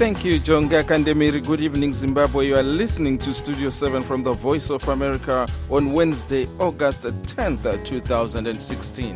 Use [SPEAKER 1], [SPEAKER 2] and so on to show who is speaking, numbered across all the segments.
[SPEAKER 1] Thank you, Jonga Kandemiri. Good evening, Zimbabwe. You are listening to Studio 7 from the Voice of America on Wednesday, August 10th, 2016.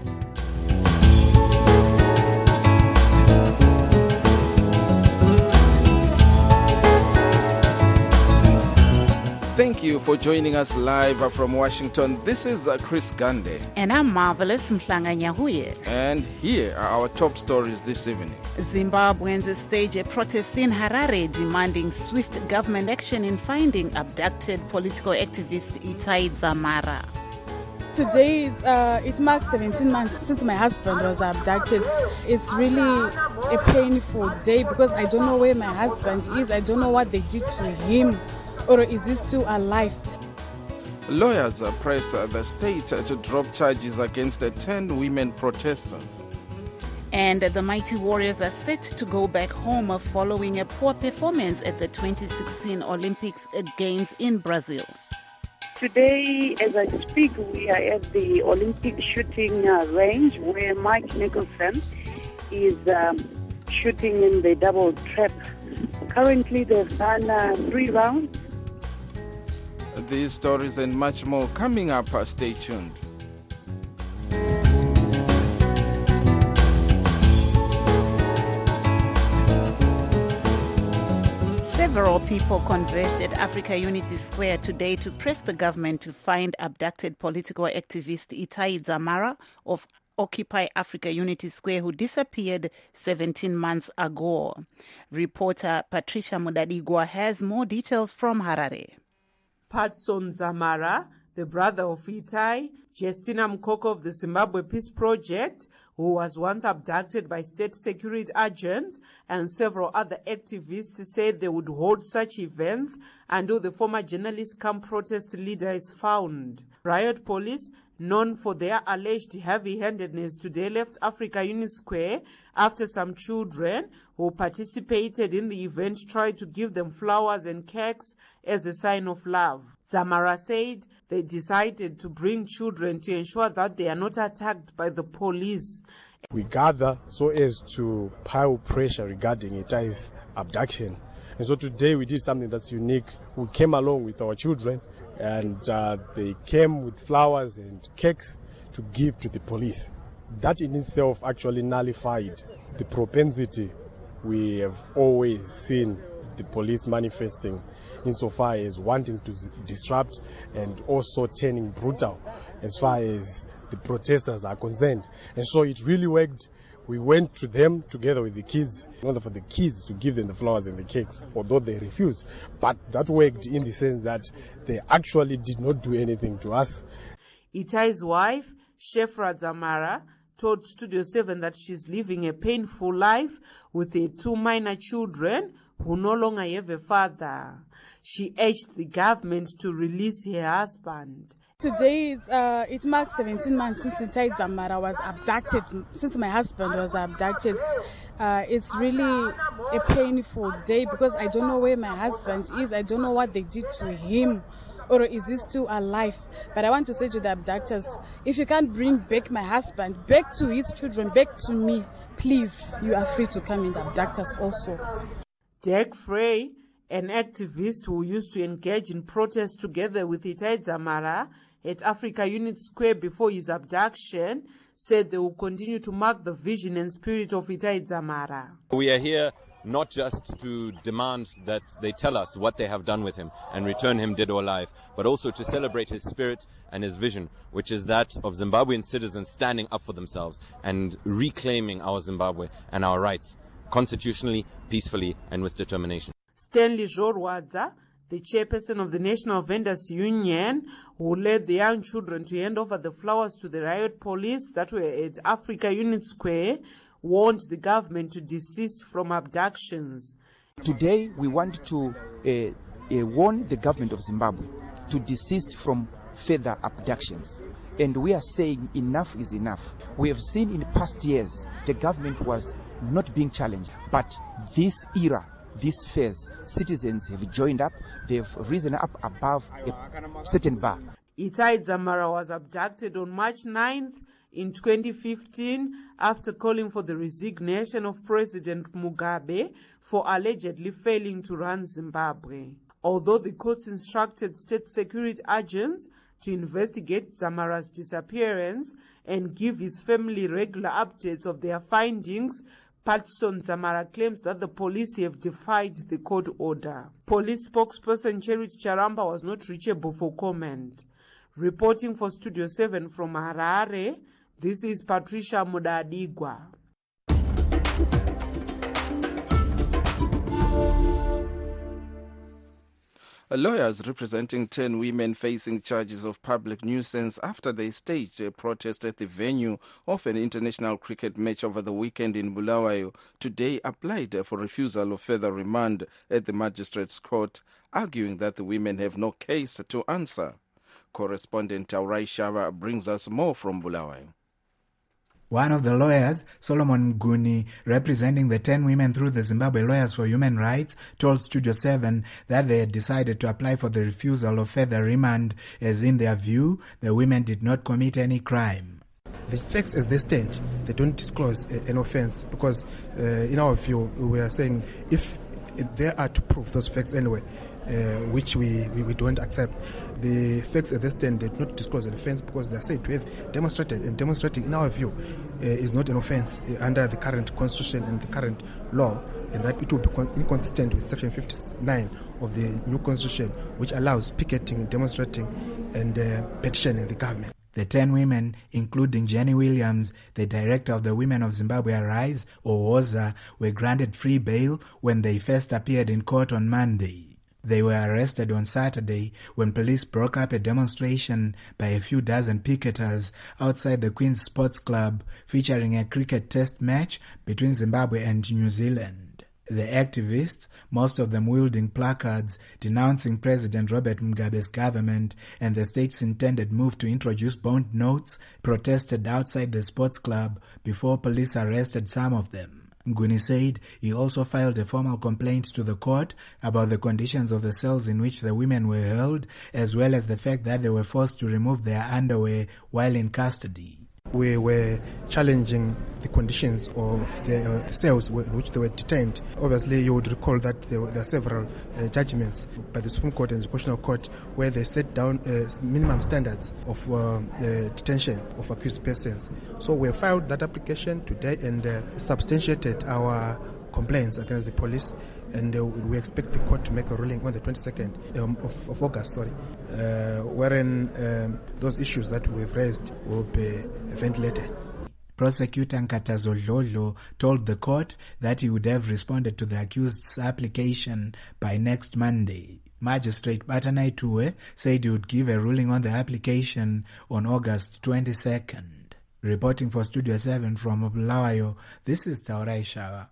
[SPEAKER 1] Thank you for joining us live from Washington. This is Chris Gande.
[SPEAKER 2] And I'm Marvelous Mhlanga Nyahuye.
[SPEAKER 1] And here are our top stories this evening.
[SPEAKER 2] Zimbabweans stage a protest in Harare demanding swift government action in finding abducted political activist Itai Dzamara.
[SPEAKER 3] Today, it marks 17 months since my husband was abducted. It's really a painful day because I don't know where my husband is. I don't know what they did to him. Or is he still alive?
[SPEAKER 1] Lawyers press the state to drop charges against 10 women protesters.
[SPEAKER 2] And the Mighty Warriors are set to go back home following a poor performance at the 2016 Olympics Games in Brazil.
[SPEAKER 4] Today, as I speak, we are at the Olympic shooting range where Mike Nicholson is shooting in the double trap. Currently, they've done 3 rounds.
[SPEAKER 1] These stories and much more coming up. Stay tuned.
[SPEAKER 2] Several people converged at Africa Unity Square today to press the government to find abducted political activist Itai Dzamara of Occupy Africa Unity Square, who disappeared 17 months ago. Reporter Patricia Mudadigwa has more details from Harare.
[SPEAKER 5] Patson Dzamara, the brother of Itai, Justina Mkoko of the Zimbabwe Peace Project, who was once abducted by state security agents, and several other activists said they would hold such events until the former journalist come protest leader is found. Riot police, known for their alleged heavy-handedness, today left Africa Unity Square after some children who participated in the event tried to give them flowers and cakes as a sign of love. Dzamara said they decided to bring children to ensure that they are not attacked by the police.
[SPEAKER 6] We gather so as to pile pressure regarding Itai's abduction. And so today we did something that's unique. We came along with our children and they came with flowers and cakes to give to the police. That in itself actually nullified the propensity we have always seen the police manifesting insofar as wanting to disrupt and also turning brutal as far as the protesters are concerned. And so it really worked. We went to them together with the kids in order for the kids to give them the flowers and the cakes, although they refused. But that worked in the sense that they actually did not do anything to us.
[SPEAKER 5] Itai's wife, Shefra Dzamara, told Studio 7 that she's living a painful life with her 2 minor children who no longer have a father. She urged the government to release her husband.
[SPEAKER 3] Today, it marks 17 months since Itai Dzamara was abducted, since my husband was abducted. It's really a painful day because I don't know where my husband is. I don't know what they did to him. Or is he still alive? But I want to say to the abductors, if you can't bring back my husband, back to his children, back to me, please, you are free to come and abduct us also.
[SPEAKER 5] Derek Frey, an activist who used to engage in protests together with Itai Dzamara at Africa Unity Square before his abduction, said they will continue to mark the vision and spirit of Itai Dzamara.
[SPEAKER 7] We are here not just to demand that they tell us what they have done with him and return him dead or alive, but also to celebrate his spirit and his vision, which is that of Zimbabwean citizens standing up for themselves and reclaiming our Zimbabwe and our rights constitutionally, peacefully, and with determination.
[SPEAKER 5] Stanley Jorwadza, the chairperson of the National Vendors Union, who led the young children to hand over the flowers to the riot police that were at Africa Unity Square, warned the government to desist from abductions.
[SPEAKER 8] Today, we want to warn the government of Zimbabwe to desist from further abductions. And we are saying enough is enough. We have seen in past years the government was not being challenged, but this era, this phase, citizens have joined up, they've risen up above a certain bar.
[SPEAKER 5] Itai Dzamara was abducted on March 9th in 2015 after calling for the resignation of President Mugabe for allegedly failing to run Zimbabwe. Although the court instructed state security agents to investigate Dzamara's disappearance and give his family regular updates of their findings, Patson Dzamara claims that the police have defied the court order. Police spokesperson Charity Charamba was not reachable for comment. Reporting for Studio 7 from Harare, this is Patricia Mudadigwa.
[SPEAKER 1] Lawyers representing 10 women facing charges of public nuisance after they staged a protest at the venue of an international cricket match over the weekend in Bulawayo today applied for refusal of further remand at the Magistrates Court, arguing that the women have no case to answer. Correspondent Taurai Shava brings us more from Bulawayo.
[SPEAKER 9] One of the lawyers, Solomon Nguni, representing the 10 women through the Zimbabwe Lawyers for Human Rights, told Studio 7 that they had decided to apply for the refusal of further remand, as in their view, the women did not commit any crime.
[SPEAKER 10] The facts as they stand, they don't disclose an offense because, in our view, we are saying if they are to prove those facts anyway, which we don't accept. The facts at this stand, they do not disclose an offense because they are said to have demonstrated, and demonstrating, in our view, is not an offense under the current constitution and the current law, and that it will be inconsistent with Section 59 of the new constitution, which allows picketing, demonstrating, and petitioning the government.
[SPEAKER 9] The 10 women, including Jenny Williams, the director of the Women of Zimbabwe Arise, or WOZA, were granted free bail when they first appeared in court on Monday. They were arrested on Saturday when police broke up a demonstration by a few dozen picketers outside the Queen's Sports Club featuring a cricket test match between Zimbabwe and New Zealand. The activists, most of them wielding placards denouncing President Robert Mugabe's government and the state's intended move to introduce bond notes, protested outside the sports club before police arrested some of them. Nguni said he also filed a formal complaint to the court about the conditions of the cells in which the women were held, as well as the fact that they were forced to remove their underwear while in custody.
[SPEAKER 10] We were challenging the conditions of the cells in which they were detained. Obviously, you would recall that there are several judgments by the Supreme Court and the Constitutional Court where they set down minimum standards of detention of accused persons. So we filed that application today and substantiated our complaints against the police, and we expect the court to make a ruling on the 22nd of August, wherein those issues that we've raised will be ventilated.
[SPEAKER 9] Prosecutor Nkatazo Dlodlo told the court that he would have responded to the accused's application by next Monday. Magistrate Batanai Tuwe said he would give a ruling on the application on August 22nd. Reporting for Studio 7 from Bulawayo, this is Taurai Shawa.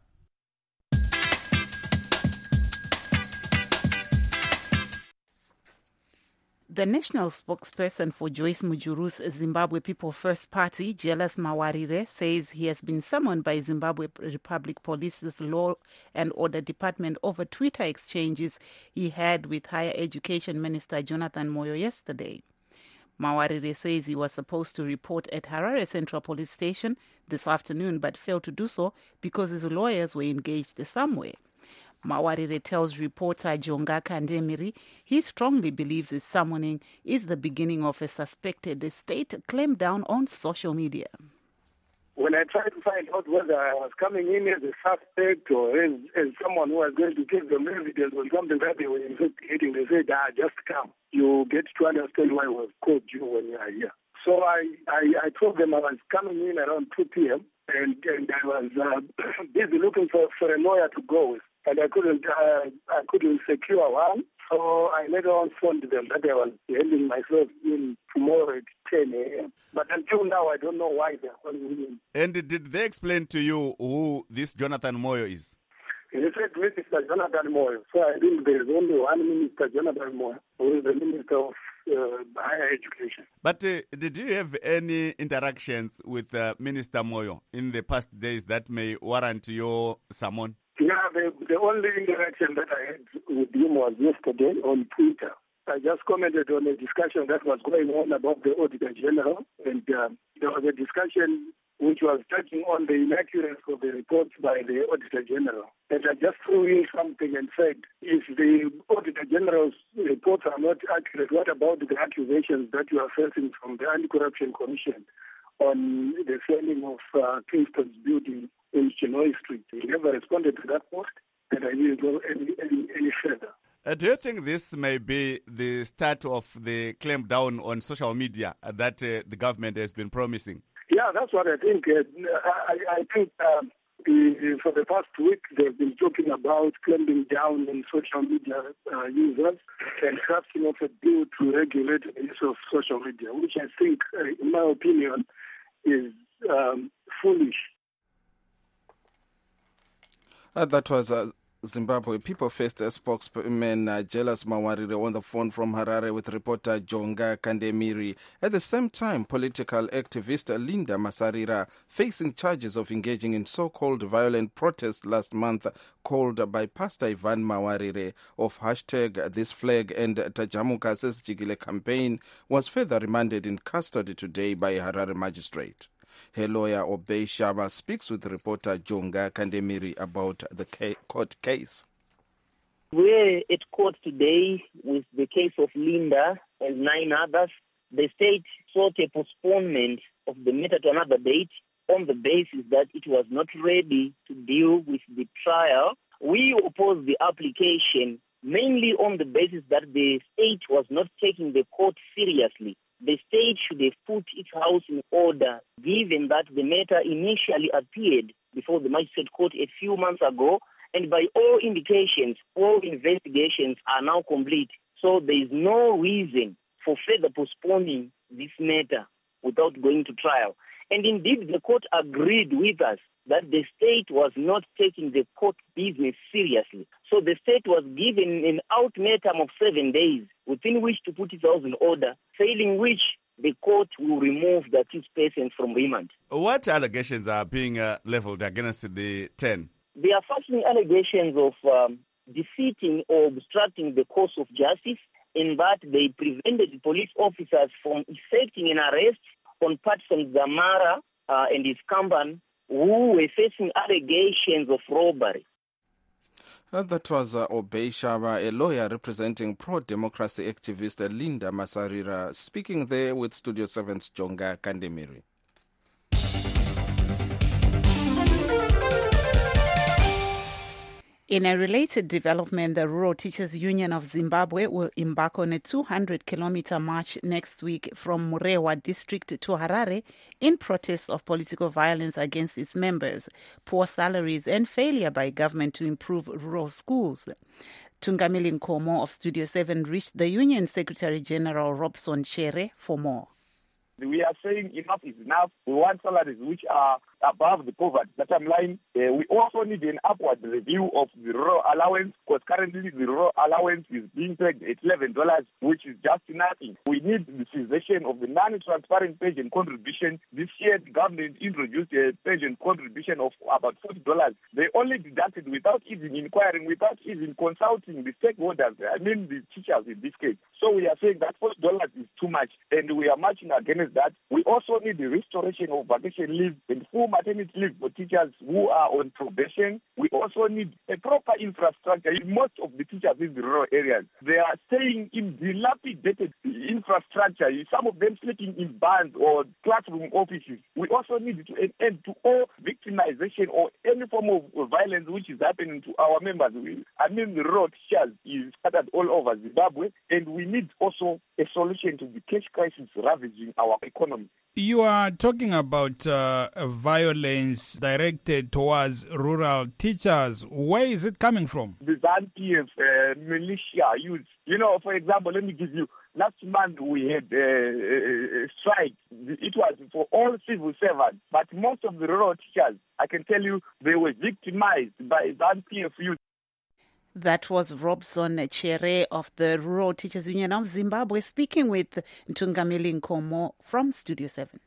[SPEAKER 2] The national spokesperson for Joyce Mujuru's Zimbabwe People First Party, Jealous Mawarire, says he has been summoned by Zimbabwe Republic Police's Law and Order Department over Twitter exchanges he had with Higher Education Minister Jonathan Moyo yesterday. Mawarire says he was supposed to report at Harare Central Police Station this afternoon but failed to do so because his lawyers were engaged somewhere. Mawarire tells reporter Jonga Kandemiri he strongly believes his summoning is the beginning of a suspected state clampdown on social media.
[SPEAKER 11] When I tried to find out whether I was coming in as a suspect or as someone who was going to give them evidence on something that they were investigating, they said, just come. You get to understand why we've called you when you are here. So I told them I was coming in around 2 p.m. and I was busy looking for a lawyer to go with. And I couldn't secure one, so I later on phoned them that I was handing myself in tomorrow at 10 a.m. But until now, I don't know why they're calling me in.
[SPEAKER 12] And did they explain to you who this Jonathan Moyo is?
[SPEAKER 11] They said Mr. Jonathan Moyo. So I think there is only one Minister, Jonathan Moyo, who is the Minister of Higher Education.
[SPEAKER 12] But did you have any interactions with Minister Moyo in the past days that may warrant your summon?
[SPEAKER 11] Yeah, the only interaction that I had with him was yesterday on Twitter. I just commented on a discussion that was going on about the Auditor General, and there was a discussion which was touching on the inaccuracy of the reports by the Auditor General. And I just threw in something and said, if the Auditor General's reports are not accurate, what about the accusations that you are facing from the Anti-Corruption Commission on the selling of Kingston's building in Chinoy Street? He never responded to that post, and I didn't go any further.
[SPEAKER 12] Do you think this may be the start of the clampdown on social media that the government has been promising?
[SPEAKER 11] Yeah, that's what I think. I think for the past week they've been talking about clamping down on social media users and crafting of a bill to regulate the use of social media, which I think, in my opinion, is foolish.
[SPEAKER 1] That was Zimbabwe People First spokesman Jelas Mawarire on the phone from Harare with reporter Jonga Kandemiri. At the same time, political activist Linda Masarira facing charges of engaging in so-called violent protests last month called by Pastor Ivan Mawarire of #ThisFlag and Tajamuka Sesjigile campaign was further remanded in custody today by a Harare magistrate. Her lawyer Obey Shaba speaks with reporter Jonga Kandemiri about the court case.
[SPEAKER 13] We're at court today with the case of Linda and 9 others. The state sought a postponement of the matter to another date on the basis that it was not ready to deal with the trial. We opposed the application mainly on the basis that the state was not taking the court seriously. The state should have put its house in order, given that the matter initially appeared before the magistrate court a few months ago, and by all indications, all investigations are now complete. So there is no reason for further postponing this matter without going to trial. And indeed, the court agreed with us that the state was not taking the court business seriously. So the state was given an ultimatum of 7 days within which to put its house in order, failing which the court will remove the accused persons from remand.
[SPEAKER 12] What allegations are being leveled against the 10?
[SPEAKER 13] They are facing allegations of defeating or obstructing the course of justice, in that they prevented police officers from effecting an arrest on Patson Zamara and his company, who were facing allegations of robbery.
[SPEAKER 1] That was Obey Shaba, a lawyer representing pro-democracy activist Linda Masarira, speaking there with Studio 7's Jonga Kandemiri.
[SPEAKER 2] In a related development, the Rural Teachers Union of Zimbabwe will embark on a 200-kilometer march next week from Murewa district to Harare in protest of political violence against its members, poor salaries and failure by government to improve rural schools. Tungamili Nkomo of Studio 7 reached the Union Secretary General Robson Chere for more.
[SPEAKER 14] We are saying enough is enough. We want salaries which are above the poverty bottom line. We also need an upward review of the rural allowance, because currently the rural allowance is being paid at $11, which is just nothing. We need the cessation of the non-transparent pension contribution. This year, the government introduced a pension contribution of about $40. They only deducted without even inquiring, without even consulting the stakeholders, I mean the teachers in this case. So we are saying that $40 is too much, and we are marching against that. We also need the restoration of vacation leave and full maternity leave for teachers who are on probation. We also need a proper infrastructure. Most of the teachers in the rural areas, they are staying in dilapidated infrastructure, some of them sleeping in barns or classroom offices. We also need to end to all victimization or any form of violence which is happening to our members. The rural teachers is scattered all over Zimbabwe, and we need also a solution to the cash crisis ravaging our economy.
[SPEAKER 15] You are talking about violence directed towards rural teachers. Where is it coming from?
[SPEAKER 14] The ZANU-PF militia youth. For example, let me give you. Last month we had a strike. It was for all civil servants, but most of the rural teachers, I can tell you, they were victimized by ZANU-PF youth.
[SPEAKER 2] That was Robson Chere of the Rural Teachers Union of Zimbabwe speaking with Tungamili Nkomo from Studio 7.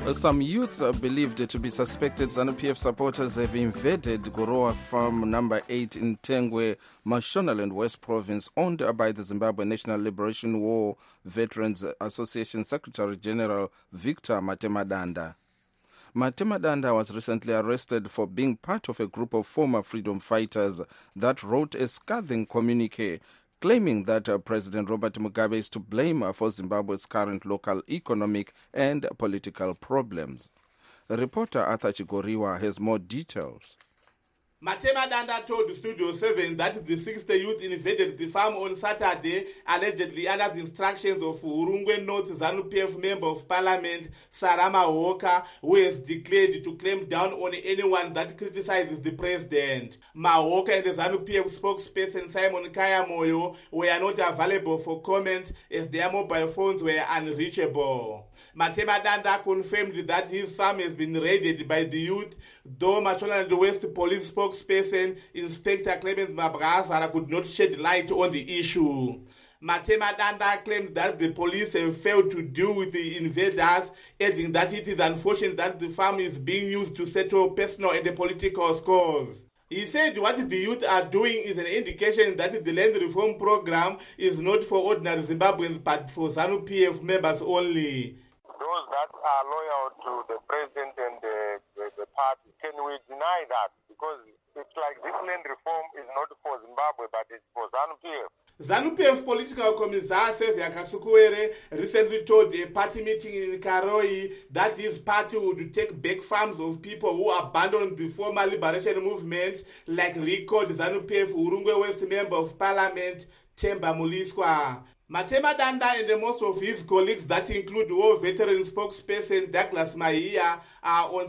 [SPEAKER 1] Some youths are believed to be suspected ZANU-PF supporters have invaded Gorowa Farm number 8 in Tengwe, Mashonaland West Province, owned by the Zimbabwe National Liberation War Veterans Association Secretary General Victor Matemadanda. Matemadanda was recently arrested for being part of a group of former freedom fighters that wrote a scathing communique claiming that President Robert Mugabe is to blame for Zimbabwe's current local economic and political problems. Reporter Arthur Chigoriwa has more details.
[SPEAKER 16] Matemadanda told Studio 7 that the 60 youth invaded the farm on Saturday, allegedly under the instructions of Urungwe North ZANU-PF Member of Parliament Sarama Walker, who has declared to clamp down on anyone that criticizes the president. Mahoka and the ZANU-PF spokesperson Simon Kaya Moyo were not available for comment as their mobile phones were unreachable. Matemadanda confirmed that his farm has been raided by the youth, though Mashonaland West Police spokesperson Inspector Clemens Mabrazara could not shed light on the issue. Matemadanda claimed that the police have failed to deal with the invaders, adding that it is unfortunate that the farm is being used to settle personal and political scores. He said what the youth are doing is an indication that the land reform program is not for ordinary Zimbabweans but for ZANU-PF members only.
[SPEAKER 17] Those that are loyal to the president and the party, can we deny that? Because it's like this land reform is not for Zimbabwe, but it's for ZANU-PF.
[SPEAKER 16] ZANU-PF political commissar Sezia Kasukuwere recently told a party meeting in Karoi that his party would take back farms of people who abandoned the former liberation movement, like recalled ZANU-PF Urungwe West Member of Parliament Themba Muliswa. Matemadanda and most of his colleagues, that include war veteran spokesperson Douglas Maia, are on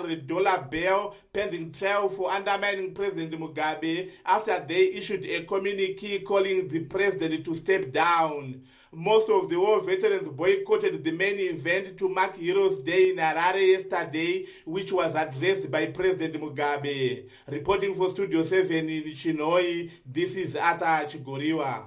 [SPEAKER 16] $300 bail pending trial for undermining President Mugabe after they issued a communique calling the president to step down. Most of the war veterans boycotted the main event to mark Heroes Day in Harare yesterday, which was addressed by President Mugabe. Reporting for Studio 7 in Chinoi, this is Arthur Chigoriwa.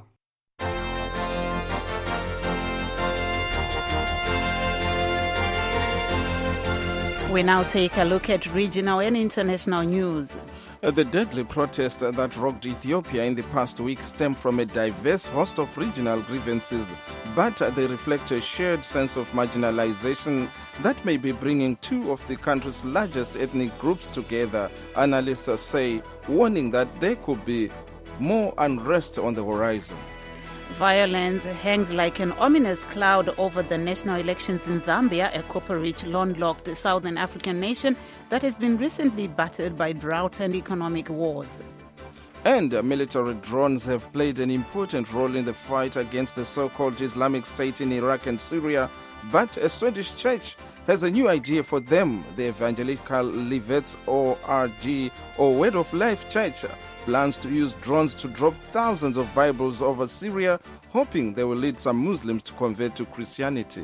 [SPEAKER 2] We now take a look at regional and international news.
[SPEAKER 1] The deadly protests that rocked Ethiopia in the past week stem from a diverse host of regional grievances, but they reflect a shared sense of marginalization that may be bringing two of the country's largest ethnic groups together, analysts say, warning that there could be more unrest on the horizon.
[SPEAKER 2] Violence hangs like an ominous cloud over the national elections in Zambia, a copper-rich, landlocked southern African nation that has been recently battered by drought and economic wars.
[SPEAKER 1] And military drones have played an important role in the fight against the so-called Islamic State in Iraq and Syria, but a Swedish church has a new idea for them. The Evangelical Livets ORG, or Word of Life Church, plans to use drones to drop thousands of Bibles over Syria, hoping they will lead some Muslims to convert to Christianity.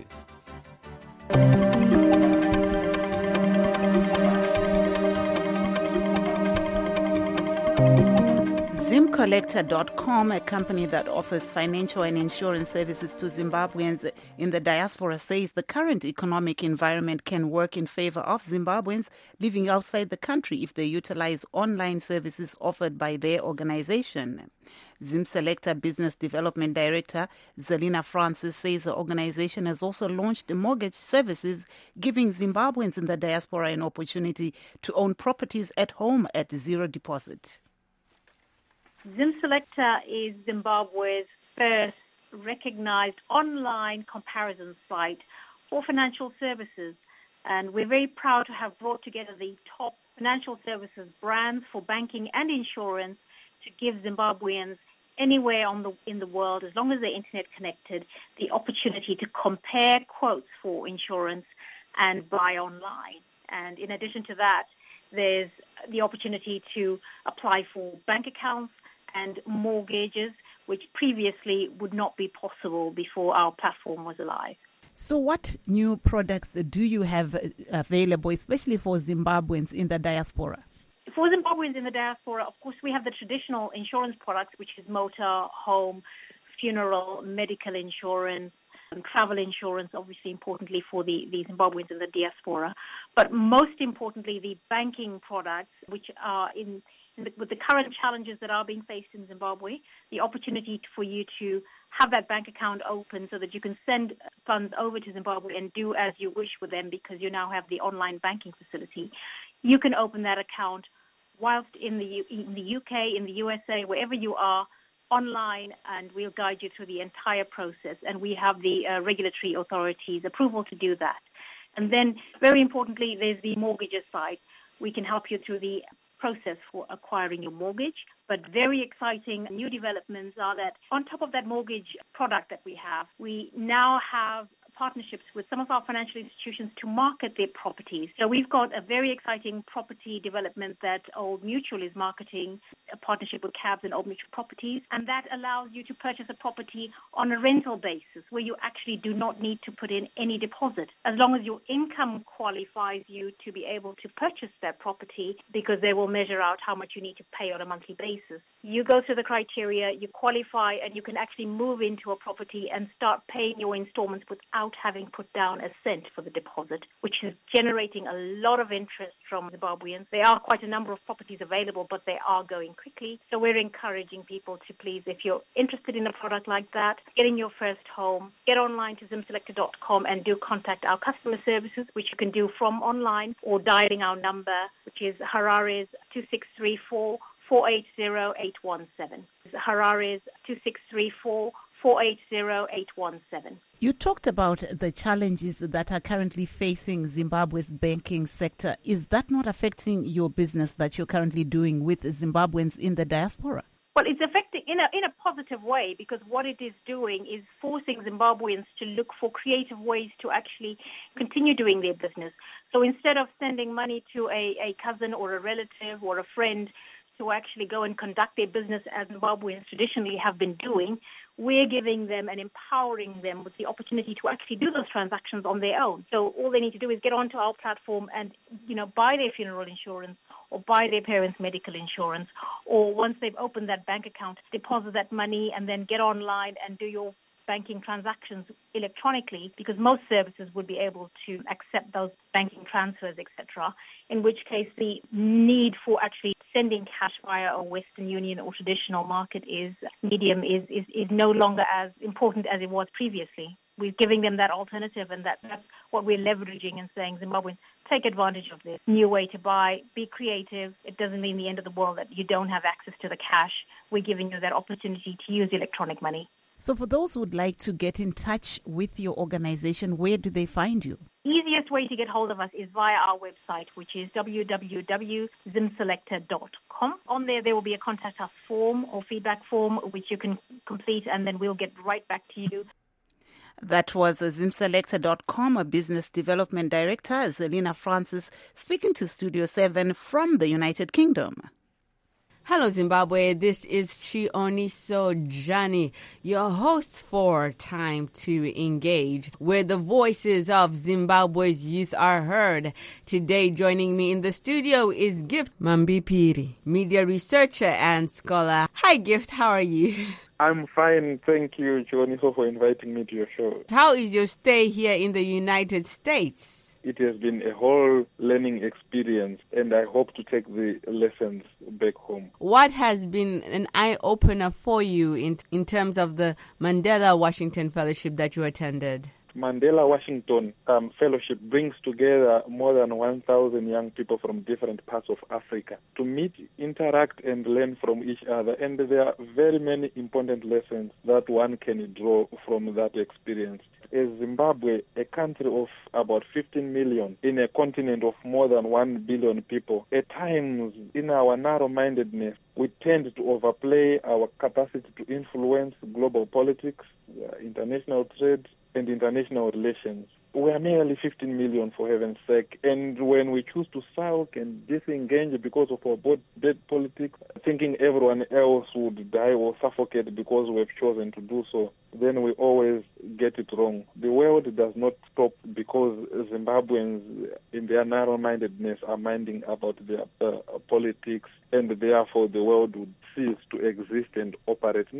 [SPEAKER 2] ZimCollector.com, a company that offers financial and insurance services to Zimbabweans in the diaspora, says the current economic environment can work in favor of Zimbabweans living outside the country if they utilize online services offered by their organization. ZimSelector Business Development Director Zelina Francis says the organization has also launched mortgage services, giving Zimbabweans in the diaspora an opportunity to own properties at home at zero deposit.
[SPEAKER 18] ZimSelector is Zimbabwe's first recognized online comparison site for financial services. And we're very proud to have brought together the top financial services brands for banking and insurance to give Zimbabweans anywhere in the world, as long as they're internet connected, the opportunity to compare quotes for insurance and buy online. And in addition to that, there's the opportunity to apply for bank accounts and mortgages, which previously would not be possible before our platform was alive.
[SPEAKER 2] So what new products do you have available, especially for Zimbabweans in the diaspora?
[SPEAKER 18] For Zimbabweans in the diaspora, of course, we have the traditional insurance products, which is motor, home, funeral, medical insurance, and travel insurance, obviously importantly for the Zimbabweans in the diaspora. But most importantly, the banking products, which are with the current challenges that are being faced in Zimbabwe, the opportunity for you to have that bank account open so that you can send funds over to Zimbabwe and do as you wish with them because you now have the online banking facility. You can open that account whilst in the UK, in the USA, wherever you are, online, and we'll guide you through the entire process. And we have the regulatory authorities' approval to do that. And then, very importantly, there's the mortgages side. We can help you through the process for acquiring your mortgage. But very exciting new developments are that on top of that mortgage product that we now have partnerships with some of our financial institutions to market their properties. So we've got a very exciting property development that Old Mutual is marketing, a partnership with CABS and Old Mutual Properties, and that allows you to purchase a property on a rental basis where you actually do not need to put in any deposit, as long as your income qualifies you to be able to purchase that property, because they will measure out how much you need to pay on a monthly basis. You go through the criteria, you qualify, and you can actually move into a property and start paying your installments without having put down a cent for the deposit, which is generating a lot of interest from Zimbabweans. There are quite a number of properties available, but they are going quickly. So we're encouraging people to please, if you're interested in a product like that, getting your first home, get online to zimselector.com and do contact our customer services, which you can do from online or dialing our number, which is Harare's 2634 480-817. Harare's 2634 480-817.
[SPEAKER 2] You talked about the challenges that are currently facing Zimbabwe's banking sector. Is that not affecting your business that you're currently doing with Zimbabweans in the diaspora?
[SPEAKER 18] Well, it's affecting in a positive way, because what it is doing is forcing Zimbabweans to look for creative ways to actually continue doing their business. So instead of sending money to a cousin or a relative or a friend to actually go and conduct their business as Zimbabweans traditionally have been doing, we're giving them and empowering them with the opportunity to actually do those transactions on their own. So all they need to do is get onto our platform and, buy their funeral insurance or buy their parents' medical insurance, or once they've opened that bank account, deposit that money and then get online and do your banking transactions electronically, because most services would be able to accept those banking transfers, etc., in which case the need for actually sending cash via a Western Union or traditional market medium is no longer as important as it was previously. We're giving them that alternative, and that's what we're leveraging and saying, Zimbabweans, take advantage of this new way to buy, be creative. It doesn't mean the end of the world that you don't have access to the cash. We're giving you that opportunity to use electronic money.
[SPEAKER 2] So for those who would like to get in touch with your organization, where do they find you?
[SPEAKER 18] Easiest way to get hold of us is via our website, which is www.zimselector.com. On there will be a contact us form or feedback form, which you can complete, and then we'll get right back to you.
[SPEAKER 2] That was zimselector.com, a business development director, Zelina Francis, speaking to Studio 7 from the United Kingdom.
[SPEAKER 19] Hello, Zimbabwe. This is Chioniso Jani, your host for Time to Engage, where the voices of Zimbabwe's youth are heard. Today, joining me in the studio is Gift Mambipiri, media researcher and scholar. Hi, Gift. How are you?
[SPEAKER 20] I'm fine. Thank you, Chioniso, for inviting me to your show.
[SPEAKER 19] How is your stay here in the United States?
[SPEAKER 20] It has been a whole learning experience, and I hope to take the lessons back home.
[SPEAKER 19] What has been an eye-opener for you in terms of the Mandela Washington Fellowship that you attended?
[SPEAKER 20] Mandela Washington Fellowship brings together more than 1,000 young people from different parts of Africa to meet, interact, and learn from each other. And there are very many important lessons that one can draw from that experience. As Zimbabwe, a country of about 15 million in a continent of more than 1 billion people, at times in our narrow-mindedness, we tend to overplay our capacity to influence global politics, international trade, and international relations. We are merely 15 million, for heaven's sake, and when we choose to sulk and disengage because of our bad politics, thinking everyone else would die or suffocate because we have chosen to do so, then we always get it wrong. The world does not stop because Zimbabweans, in their narrow-mindedness, are minding about their politics, and therefore the world would cease to exist and operate. No.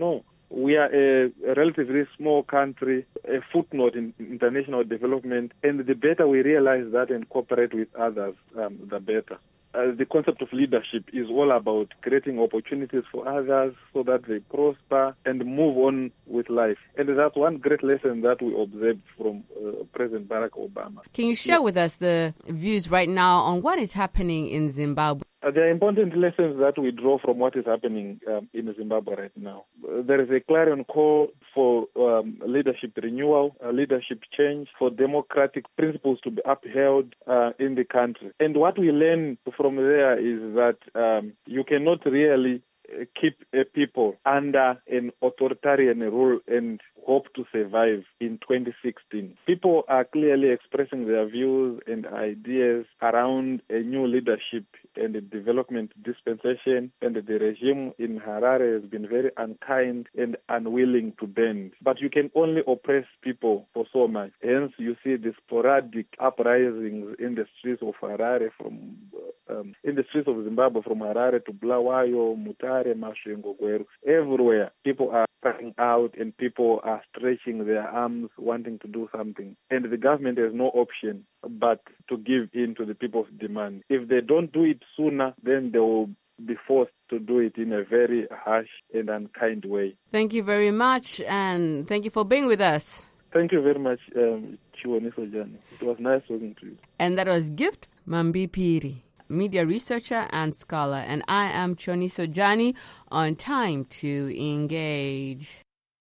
[SPEAKER 20] We are a relatively small country, a footnote in international development, and the better we realize that and cooperate with others, the better. The concept of leadership is all about creating opportunities for others so that they prosper and move on with life. And that's one great lesson that we observed from President Barack Obama.
[SPEAKER 19] Can you share with us the views right now on what is happening in Zimbabwe?
[SPEAKER 20] There are important lessons that we draw from what is happening in Zimbabwe right now. There is a clarion call for leadership renewal, leadership change, for democratic principles to be upheld in the country. And what we learn from there is that you cannot really keep a people under an authoritarian rule and hope to survive in 2016. People are clearly expressing their views and ideas around a new leadership and a development dispensation, and the regime in Harare has been very unkind and unwilling to bend. But you can only oppress people for so much. Hence, you see the sporadic uprisings in the streets of Harare, in the streets of Zimbabwe, from Harare to Bulawayo, Mutare, Masvingo, Gweru. Everywhere, people are crying out and people are stretching their arms, wanting to do something. And the government has no option but to give in to the people's demand. If they don't do it sooner, then they will be forced to do it in a very harsh and unkind way.
[SPEAKER 19] Thank you very much, and thank you for being with us.
[SPEAKER 20] Thank you very much, Chiwoniso Jani. It was nice talking to you.
[SPEAKER 19] And that was Gift Mambipiri, media researcher and scholar. And I am Chiwoniso Jani on Time to Engage.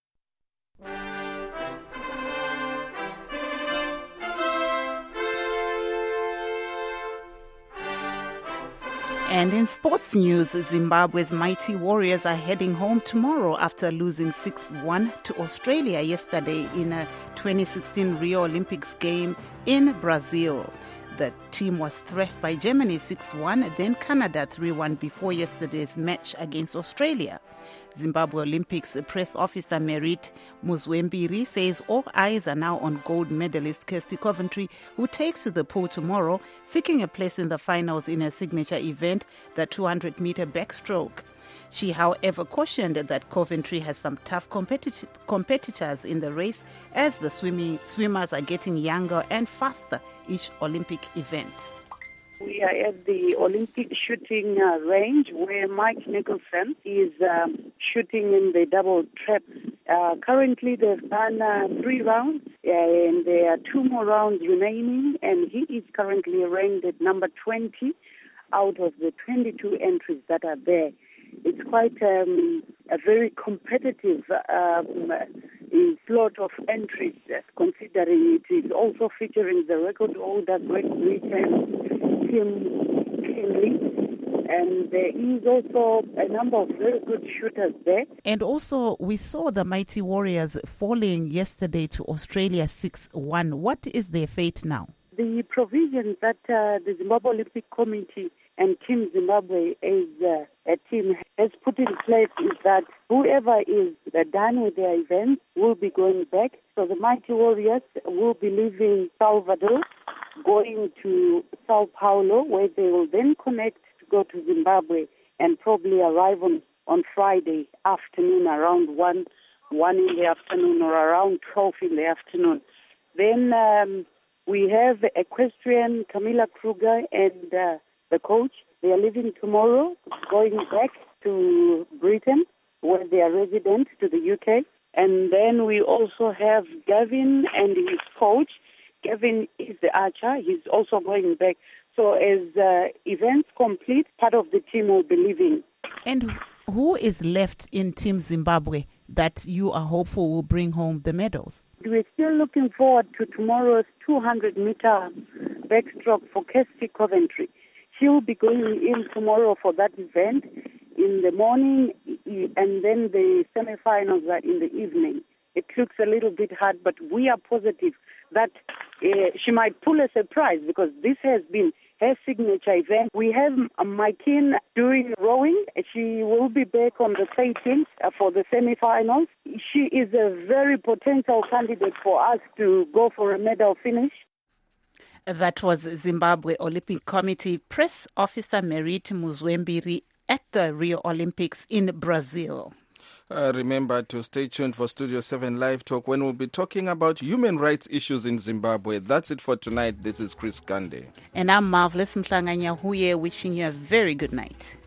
[SPEAKER 2] And in sports news, Zimbabwe's mighty Warriors are heading home tomorrow after losing 6-1 to Australia yesterday in a 2016 Rio Olympics game in Brazil. The team was thrashed by Germany 6-1, then Canada 3-1 before yesterday's match against Australia. Zimbabwe Olympics press officer Merit Muzwembiri says all eyes are now on gold medalist Kirsty Coventry, who takes to the pool tomorrow, seeking a place in the finals in her signature event, the 200-meter backstroke. She, however, cautioned that Coventry has some tough competitors in the race as the swimmers are getting younger and faster each Olympic event.
[SPEAKER 4] We are at the Olympic shooting range where Mike Nicholson is shooting in the double trap. Currently, they've done 3 rounds, and there are 2 more rounds remaining, and he is currently ranked at number 20 out of the 22 entries that are there. It's quite a very competitive slot of entries, considering it is also featuring the record holder Great Britain, Tim Kinley, and there is also a number of very good shooters there.
[SPEAKER 2] And also, we saw the mighty Warriors falling yesterday to Australia 6-1. What is their fate now?
[SPEAKER 4] The provisions that the Zimbabwe Olympic Committee and Team Zimbabwe as a team has put in place is that whoever is done with their events will be going back. So the mighty Warriors will be leaving Salvador, going to Sao Paulo, where they will then connect to go to Zimbabwe and probably arrive on Friday afternoon around 1 in the afternoon or around 12 in the afternoon. Then we have equestrian Camilla Kruger and the coach. They are leaving tomorrow, going back to Britain, where they are resident, to the UK. And then we also have Gavin and his coach. Gavin is the archer. He's also going back. So as events complete, part of the team will be leaving.
[SPEAKER 2] And who is left in Team Zimbabwe that you are hopeful will bring home the medals?
[SPEAKER 4] We're still looking forward to tomorrow's 200-meter backstroke for Kirsty Coventry. She'll be going in tomorrow for that event in the morning, and then the semifinals are in the evening. It looks a little bit hard, but we are positive that she might pull a surprise because this has been her signature event. We have Maikin doing rowing. She will be back on the 18th for the semifinals. She is a very potential candidate for us to go for a medal finish.
[SPEAKER 2] That was Zimbabwe Olympic Committee press officer Merit Muzwembiri at the Rio Olympics in Brazil.
[SPEAKER 1] Remember to stay tuned for Studio 7 Live Talk when we'll be talking about human rights issues in Zimbabwe. That's it for tonight. This is Chris Gande.
[SPEAKER 2] And I'm Marvelous Mhlanganya Huye, wishing you a very good night.